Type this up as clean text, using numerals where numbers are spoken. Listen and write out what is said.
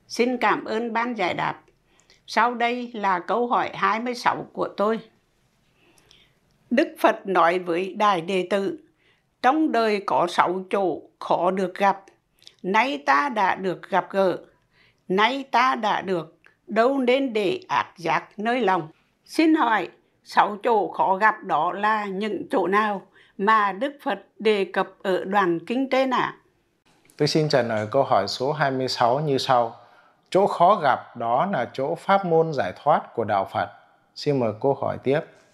Xin cảm ơn ban giải đáp. Sau đây là câu hỏi 26 của tôi. Đức Phật nói với Đại Đệ Tử, trong đời có 6 chỗ khó được gặp, nay ta đã được gặp gỡ, nay ta đã được, đâu nên để ác giác nơi lòng. Xin hỏi, 6 chỗ khó gặp đó là những chỗ nào mà Đức Phật đề cập ở đoạn kinh trên ạ? Tôi xin trả lời câu hỏi số 26 như sau. Chỗ khó gặp đó là chỗ pháp môn giải thoát của Đạo Phật. Xin mời cô hỏi tiếp.